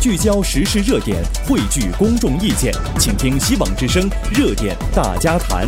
聚焦时事热点，汇聚公众意见，请听希望之声热点大家谈。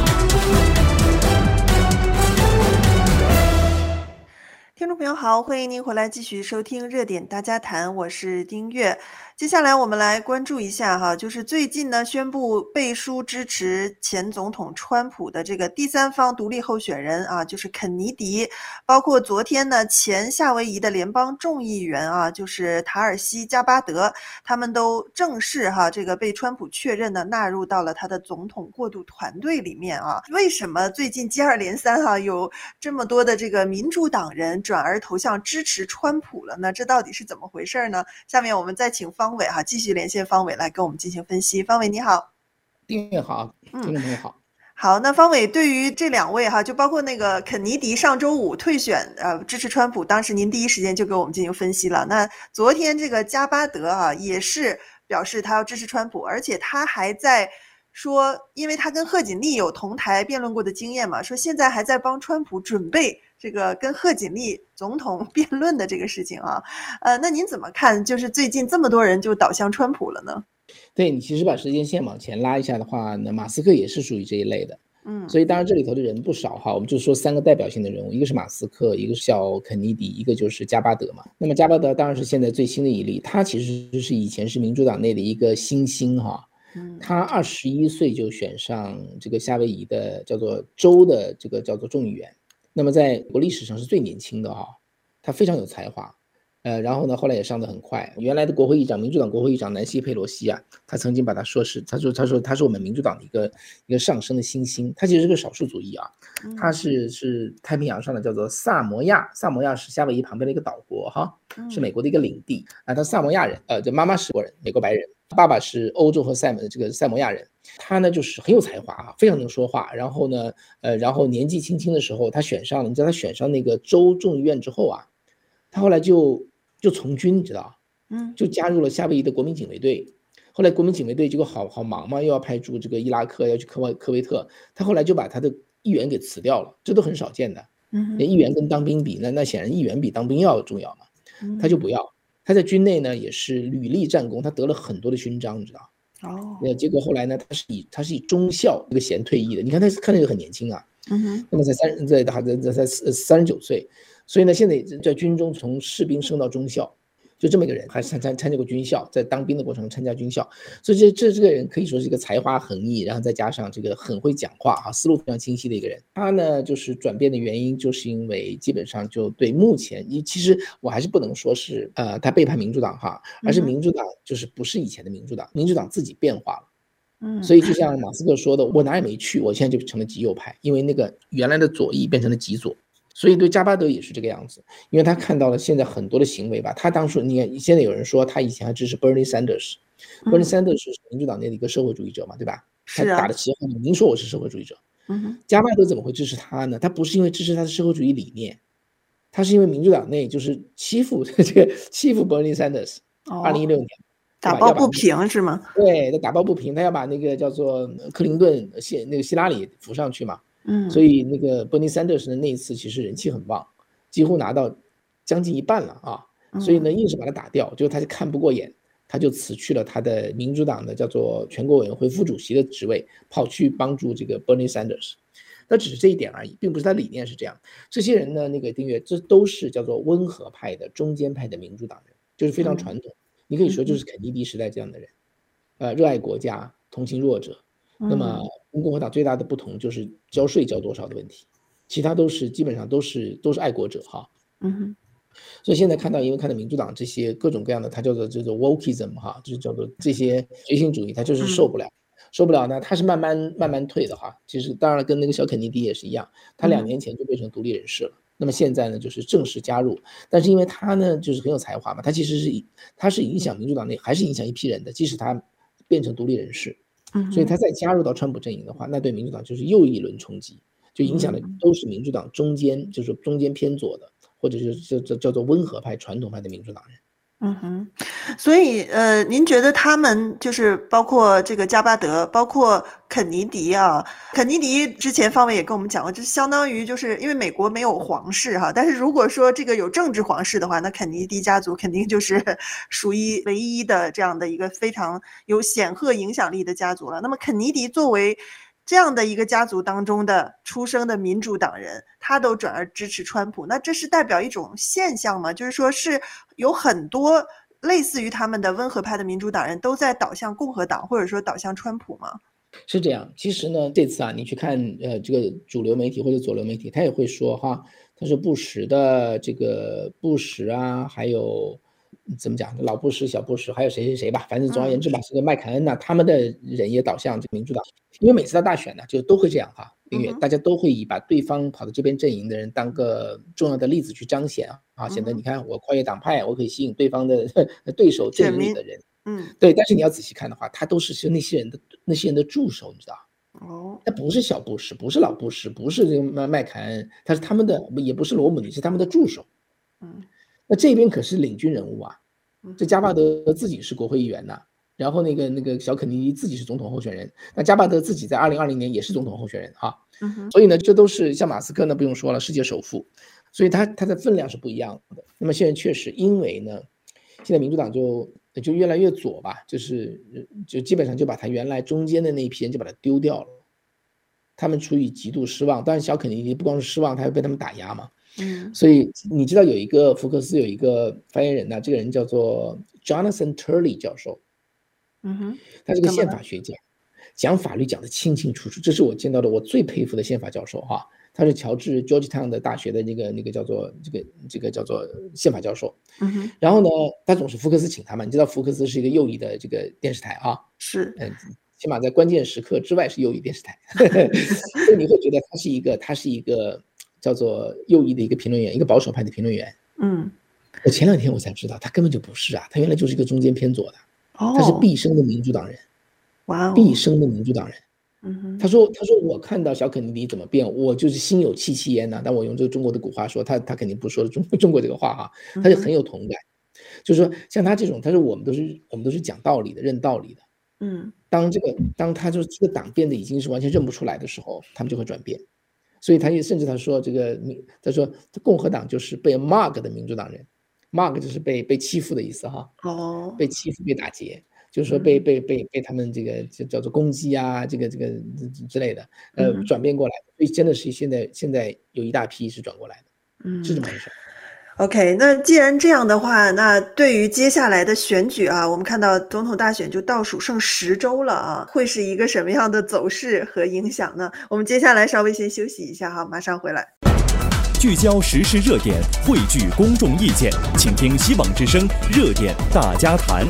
听众朋友好，欢迎您回来继续收听热点大家谈，我是丁月。接下来我们来关注一下哈，就是最近呢宣布背书支持前总统川普的这个第三方独立候选人啊，就是肯尼迪，包括昨天呢前夏威夷的联邦众议员啊，就是塔尔西加巴德，他们都正式这个被川普确认的纳入到了他的总统过渡团队里面啊。为什么最近接二连三有这么多的这个民主党人转而投向支持川普了呢？这到底是怎么回事呢？下面我们再请方伟继续连线方伟来跟我们进行分析。方伟你好。 丁月好，听众朋友好。 好，那方伟对于这两位就包括那个肯尼迪上周五退选支持川普，当时您第一时间就给我们进行分析了。那昨天这个加巴德也是表示他要支持川普，而且他还在说，因为他跟贺锦丽有同台辩论过的经验嘛，说现在还在帮川普准备这个跟贺锦丽总统辩论的这个事情那您怎么看？就是最近这么多人就倒向川普了呢？ 对，你其实把时间线往前拉一下的话呢，马斯克也是属于这一类的。所以当然这里头的人不少我们就说三个代表性的人物，一个是马斯克，一个是小肯尼迪，一个就是加巴德嘛。那么加巴德当然是现在最新的一例，他其实是以前是民主党内的一个新星他21岁就选上这个夏威夷的叫做州的这个叫做众议员，那么在国历史上是最年轻的他非常有才华。然后呢，后来也上得很快。原来的国会议长，民主党国会议长南希·佩洛西他曾经把他说是，他说他是我们民主党的一个上升的新星。他其实是个少数族裔他是太平洋上的叫做萨摩亚，萨摩亚是夏威夷旁边的一个岛国是美国的一个领地他萨摩亚人，这妈妈是国人，美国白人，爸爸是欧洲和塞摩亚人。他呢就是很有才华非常能说话。然后呢，然后年纪轻轻的时候，他选上了，你知道他选上那个州众议院之后他后来就从军，你知道就加入了夏威夷的国民警卫队。后来国民警卫队结果好忙嘛，又要派驻这个伊拉克，要去科威特，他后来就把他的议员给辞掉了，这都很少见的。议员跟当兵比，那显然议员比当兵要重要嘛。他就不要，他在军内呢也是屡立战功，他得了很多的勋章，你知道结果后来呢，他是以中校这个衔退役的。你看他看着很年轻那么才39岁。所以呢，现在在军中从士兵升到中校，就这么一个人，还参加过军校，在当兵的过程中参加军校。所以这个人可以说是一个才华横溢，然后再加上这个很会讲话思路非常清晰的一个人。他呢就是转变的原因，就是因为基本上就对目前，其实我还是不能说是他背叛民主党而是民主党就是不是以前的民主党，民主党自己变化了。所以就像马斯克说的，我哪也没去，我现在就成了极右派，因为那个原来的左翼变成了极左。所以对加巴德也是这个样子，因为他看到了现在很多的行为他当初你看现在有人说他以前还支持 Bernie Sanders，Bernie Sanders 是民主党内的一个社会主义者嘛，对吧？他打的旗号明说我是社会主义者。加巴德怎么会支持他呢？他不是因为支持他的社会主义理念，他是因为民主党内就是欺负 Bernie Sanders。2016年打抱不平是吗？ 对，他打抱不平，他要把那个叫做克林顿那个希拉里扶上去嘛。所以那个 Bernie Sanders 的那一次其实人气很旺，几乎拿到将近一半了所以呢硬是把他打掉，就他就看不过眼，他就辞去了他的民主党的叫做全国委员会副主席的职位，跑去帮助这个 Bernie Sanders。那只是这一点而已，并不是他理念是这样。这些人呢，那个订阅这都是叫做温和派的中间派的民主党人，就是非常传统。你可以说就是肯尼迪时代这样的人，热爱国家，同情弱者。那么共和党最大的不同就是交税交多少的问题，其他基本上都是爱国者所以现在因为看到民主党这些各种各样的，它叫做wokeism 就是叫做这些觉醒主义，他就是受不了呢，他是慢慢退的其实当然跟那个小肯尼迪也是一样，他2年前就变成独立人士了。那么现在呢就是正式加入，但是因为他呢就是很有才华嘛，他其实是影响民主党内还是影响一批人的，即使他变成独立人士。所以他再加入到川普阵营的话，那对民主党就是又一轮冲击，就影响的都是民主党中间，就是中间偏左的，或者是叫做温和派传统派的民主党人。 所以您觉得他们就是包括这个加巴德，包括肯尼迪啊，肯尼迪之前方伟也跟我们讲过，就相当于就是因为美国没有皇室哈，但是如果说这个有政治皇室的话，那肯尼迪家族肯定就是属于唯一的这样的一个非常有显赫影响力的家族了。那么肯尼迪作为这样的一个家族当中的出生的民主党人，他都转而支持川普，那这是代表一种现象吗？就是说是有很多类似于他们的温和派的民主党人都在倒向共和党，或者说倒向川普吗？ 是这样，其实呢，这次啊，你去看这个主流媒体或者左流媒体，他也会说哈，他说布什啊，还有怎么讲，老布什、小布什，还有谁谁谁吧，反正总而言之吧，这个麦凯恩呐，他们的人也倒向这个民主党，因为每次到大选呢，就都会这样哈，因为大家都会以把对方跑到这边阵营的人当个重要的例子去彰显啊，显得你看我跨越党派，我可以吸引对方的对手阵营里的人。对，但是你要仔细看的话，他都是那些人的助手，你知道？他不是小布什，不是老布什，不是这个麦凯恩，他是他们的，也不是罗姆尼，是他们的助手。那这边可是领军人物啊，这加巴德自己是国会议员呐，然后那个小肯尼迪自己是总统候选人，那加巴德自己在2020年也是总统候选人啊，所以呢，这都是像马斯克呢不用说了，世界首富，所以他的分量是不一样的。那么现在确实因为呢，现在民主党就越来越左吧，就基本上就把他原来中间的那一批人就把他丢掉了，他们出于极度失望，当然小肯尼迪不光是失望，他还被他们打压嘛。所以你知道有一个福克斯有一个发言人呢，这个人叫做 Jonathan Turley 教授，他是个宪法学家，讲法律讲得清清楚楚，这是我见到的我最佩服的宪法教授哈。他是乔治 Georgetown 的大学的那个叫做这个叫做宪法教授。然后呢，他总是福克斯请他们，你知道福克斯是一个右翼的这个电视台啊， 是， 起码在关键时刻之外是右翼电视台，所以你会觉得他是一个叫做右翼的一个评论员，一个保守派的评论员。我前2天我才知道，他根本就不是啊，他原来就是一个中间偏左的，他是毕生的民主党人，毕生的民主党人。他说我看到小肯尼迪怎么变，我就是心有戚戚焉呐。但我用这个中国的古话说，他肯定不说中国这个话哈，他就很有同感。就是说像他这种，他说我们都是讲道理的，认道理的。当他就这个党变得已经是完全认不出来的时候，他们就会转变。所以他说他说共和党就是被 mug 的民主党人，mug 就是被欺负的意思哈。被欺负被打劫。就是说被他们这个叫做攻击啊，这个之类的，转变过来，所以真的是现在有一大批是转过来的，是这么回事。 OK， 那既然这样的话，那对于接下来的选举啊，我们看到总统大选就倒数剩10周了啊，会是一个什么样的走势和影响呢？我们接下来稍微先休息一下哈，马上回来。 聚焦时事热点，汇聚公众意见，请听希望之声热点大家谈。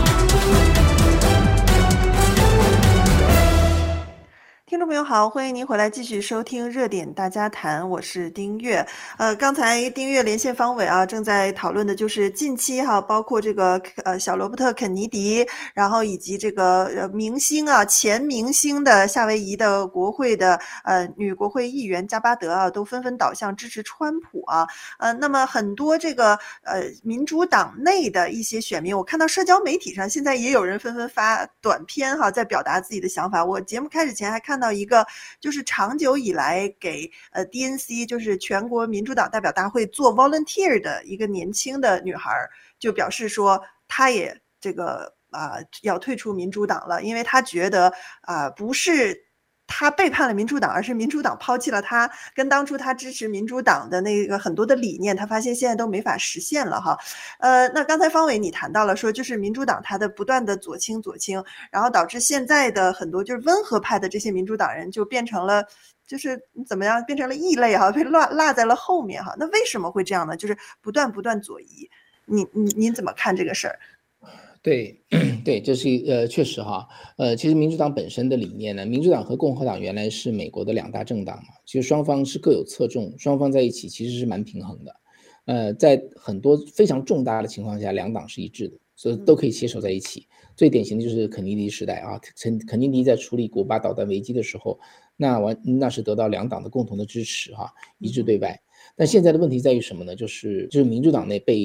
听众朋友好，欢迎您回来继续收听热点大家谈，我是丁月。刚才丁月连线方伟啊，正在讨论的就是近期哈，包括这个小罗伯特肯尼迪，然后以及这个明星啊，前明星的夏威夷的国会的女国会议员加巴德啊，都纷纷倒向支持川普啊。那么很多这个民主党内的一些选民，我看到社交媒体上现在也有人纷纷发短片哈，在表达自己的想法。我节目开始前还看到一个就是长久以来给DNC 就是全国民主党代表大会做 volunteer 的一个年轻的女孩，就表示说她也这个要退出民主党了，因为她觉得不是他背叛了民主党，而是民主党抛弃了他，跟当初他支持民主党的那个很多的理念，他发现现在都没法实现了哈。那刚才方伟你谈到了说，就是民主党他的不断的左倾，然后导致现在的很多就是温和派的这些民主党人就变成了就是怎么样，变成了异类哈，被落在了后面哈。那为什么会这样呢？就是不断左移，您怎么看这个事儿？ 对，这是确实哈，其实民主党本身的理念呢，民主党和共和党原来是美国的2大政党嘛，其实双方是各有侧重，双方在一起其实是蛮平衡的，在很多非常重大的情况下，2党是一致的，所以都可以携手在一起。最典型的就是肯尼迪时代啊，肯尼迪在处理古巴导弹危机的时候，那是得到2党的共同的支持哈，一致对外。但现在的问题在于什么呢？就是民主党内被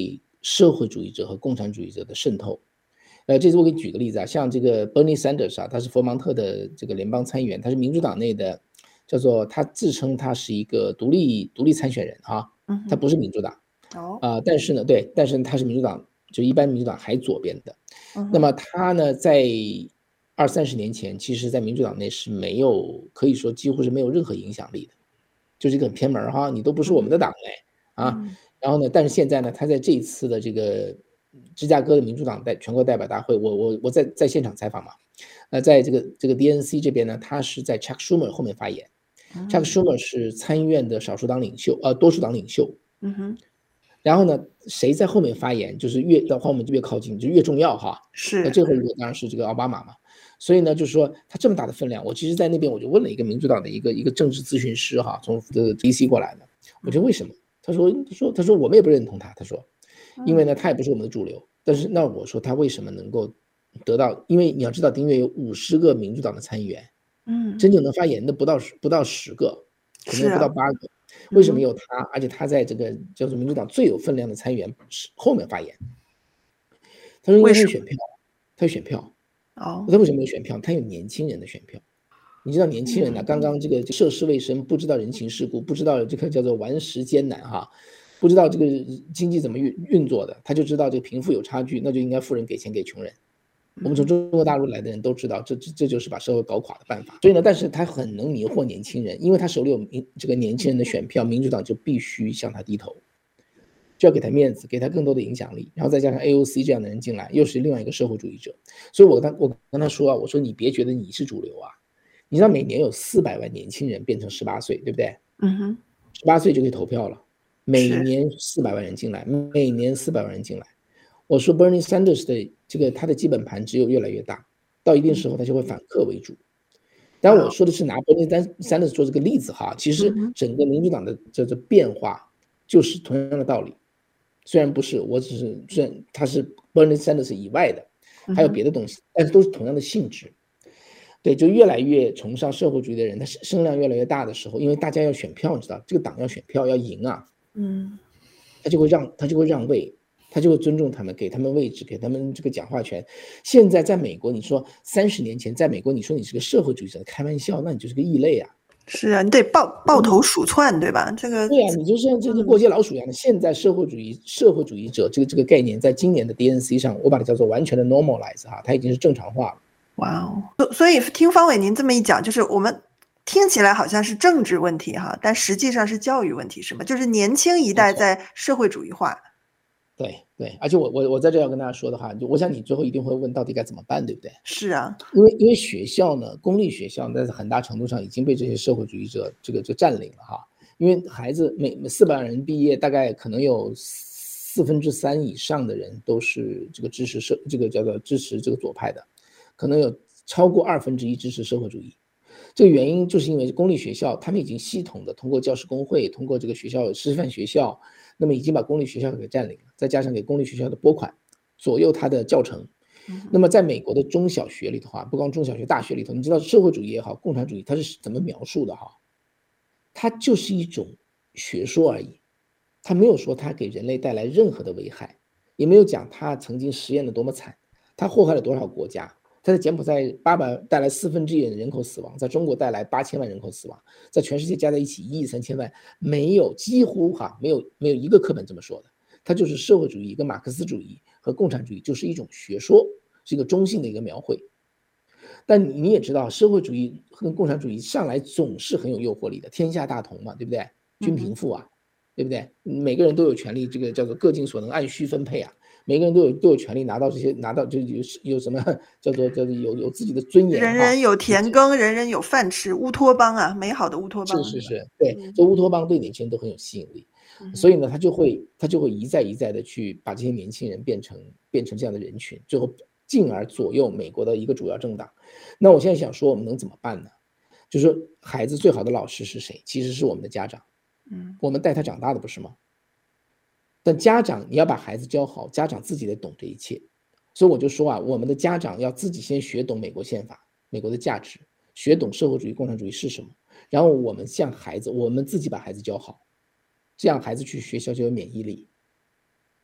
社会主义者和共产主义者的渗透。这次我给你举个例子啊，像这个 Bernie Sanders 啊，他是佛蒙特的这个联邦参议员，他是民主党内的，叫做他自称他是一个独立参选人啊，他不是民主党但是呢，对，但是他是民主党，就一般民主党还左边的。那么他呢，在20-30年前，其实在民主党内是没有，可以说几乎是没有任何影响力的，就是一个很偏门哈，你都不是我们的党嘞啊。然后呢，但是现在呢，他在这一次的这个芝加哥的民主党全国代表大会，我在现场采访嘛，在这个 DNC 这边呢，他是在 Chuck Schumer 后面发言。Chuck Schumer 是参议院的少数党领袖，多数党领袖。然后呢，谁在后面发言，就是越到后面就越靠近，就越重要哈。 是。 那最后一个当然是这个奥巴马嘛。所以呢，就是说他这么大的分量，我其实在那边我就问了一个民主党的一个政治咨询师哈，从DC 过来的，我说为什么？他说我们也不认同他，他说，因为呢他也不是我们的主流。但是那我说他为什么能够得到？因为你要知道，丁月有50个民主党的参议员，真正能发言的不到10个，可能不到8个。为什么有他？而且他在这个叫做民主党最有分量的参议员后面发言。他说因为他有选票，他有选票。他为什么有选票？他有年轻人的选票。你知道年轻人呢，刚刚这个涉世未深，不知道人情世故，不知道这个叫做顽石艰难哈，不知道这个经济怎么运作的，他就知道这个贫富有差距，那就应该富人给钱给穷人。我们从中国大陆来的人都知道，这就是把社会搞垮的办法。所以呢，但是他很能迷惑年轻人，因为他手里有这个年轻人的选票，民主党就必须向他低头，就要给他面子，给他更多的影响力，然后再加上 AOC 这样的人进来，又是另外一个社会主义者。所以我跟他说啊，我说你别觉得你是主流啊，你知道每年有400万年轻人变成18岁，对不对？18岁就可以投票了，每年400万人进来，每年400万人进来。我说 Bernie Sanders 的这个他的基本盘只有越来越大，到一定时候他就会反客为主。当然我说的是拿 Bernie Sanders 做这个例子哈，其实整个民主党的这个变化就是同样的道理。虽然不是，虽然他是 Bernie Sanders 以外的，还有别的东西，但是都是同样的性质。对，就越来越崇尚社会主义的人，他声量越来越大的时候，因为大家要选票，你知道这个党要选票要赢啊，他就会让位，他就会尊重他们，给他们位置，给他们这个讲话权。现在在美国，你说30年前在美国，你说你是个社会主义者，开玩笑，那你就是个异类啊。 是啊，你得抱头鼠窜，对吧？这个对啊，你就像这个过街老鼠一样的。现在社会主义者这个概念，在今年的 DNC 上，我把它叫做完全的 normalize 哈，它已经是正常化了。 哇哦！所以听方伟您这么一讲，就是我们听起来好像是政治问题哈，但实际上是教育问题，是吗？就是年轻一代在社会主义化。 对，而且我在这要跟大家说的话，就我想你最后一定会问到底该怎么办，对不对？ 是啊， 因为学校呢，公立学校在很大程度上已经被这些社会主义者这占领了哈。因为孩子每400万人毕业，大概可能有3/4以上的人都是这个支持这个左派的，可能有超过1/2支持社会主义。这个原因就是因为公立学校他们已经系统的通过教师工会，通过这个学校师范学校，那么已经把公立学校给占领了，再加上给公立学校的拨款左右它的教程。那么在美国的中小学里头不光中小学，大学里头，你知道社会主义也好，共产主义它是怎么描述的它就是一种学说而已，它没有说它给人类带来任何的危害，也没有讲它曾经实验的多么惨，它祸害了多少国家。它在柬埔寨带来1/4的人口死亡，在中国带来8000万人口死亡，在全世界加在一起1亿3000万，几乎没有一个课本这么说的。它就是社会主义跟马克思主义和共产主义就是一种学说，是一个中性的一个描绘。但你也知道，社会主义和共产主义上来总是很有诱惑力的，天下大同嘛，对不对？均贫富对不对？每个人都有权利，这个叫做各尽所能，按需分配每个人都有权利拿到就有什么叫做有自己的尊严， 人人有田耕，人人有饭吃，乌托邦美好的乌托邦。 是，对，这乌托邦对年轻人都很有吸引力，所以呢，他就会一再的去把这些年轻人变成这样的人群，最后进而左右美国的一个主要政党。那我现在想说，我们能怎么办呢？就是说，孩子最好的老师是谁？其实是我们的家长，我们带他长大的，不是吗？但家长你要把孩子教好，家长自己得懂这一切。所以我就说我们的家长要自己先学懂美国宪法，美国的价值，学懂社会主义共产主义是什么，然后我们向孩子，我们自己把孩子教好，这样孩子去学校就有免疫力。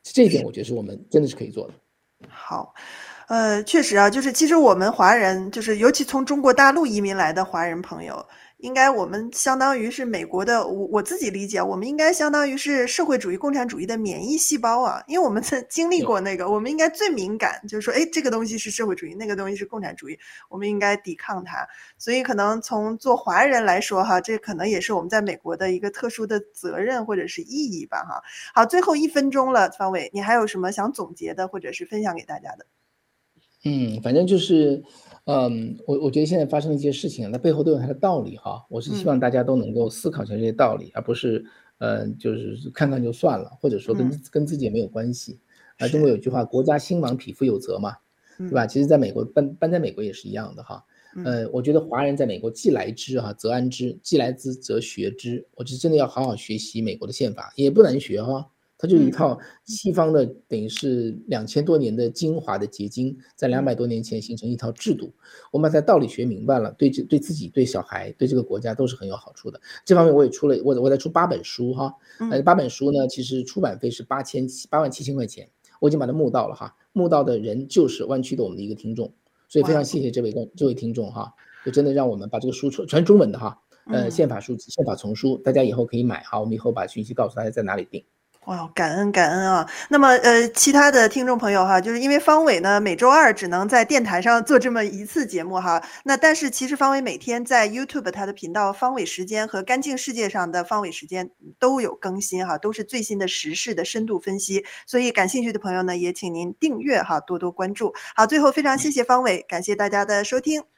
这一点我觉得是我们真的是可以做的。 好。确实啊，就是其实我们华人，就是尤其从中国大陆移民来的华人朋友，应该我们相当于是美国的，我自己理解，我们应该相当于是社会主义共产主义的免疫细胞啊，因为我们经历过那个，我们应该最敏感，就是说，哎，这个东西是社会主义，那个东西是共产主义，我们应该抵抗它。所以可能从做华人来说哈，这可能也是我们在美国的一个特殊的责任或者是意义吧哈。好，最后1分钟了，方伟，你还有什么想总结的或者是分享给大家的？ 反正就是，我觉得现在发生的一些事情，它背后都有它的道理哈。我是希望大家都能够思考一下这些道理，而不是，就是看看就算了，或者说跟自己也没有关系。中国有句话，国家兴亡，匹夫有责嘛，对吧？其实在美国搬在美国也是一样的哈。我觉得华人在美国既来之则安之，既来之则学之。我觉得真的要好好学习美国的宪法，也不难学哈。它就一套西方的等于是2000多年的精华的结晶，在200多年前形成一套制度。我们把道理学明白了，对自己、对小孩、对这个国家都是很有好处的。这方面我也出了，我在出8本书哈。8本书呢，其实出版费是87000块钱，我已经把它募到了哈。募到的人就是湾区的我们的一个听众，所以非常谢谢这位听众哈，就真的让我们把这个书全中文的哈，宪法书籍、宪法丛书，大家以后可以买哈。我们以后把讯息告诉大家在哪里订。 哇，感恩啊！那么其他的听众朋友哈，就是因为方伟呢每周2只能在电台上做这么1次节目哈，那但是其实方伟每天在 YouTube 他的频道方伟时间和干净世界上的方伟时间都有更新哈，都是最新的时事的深度分析，所以感兴趣的朋友呢也请您订阅哈，多多关注。好，最后非常谢谢方伟，感谢大家的收听。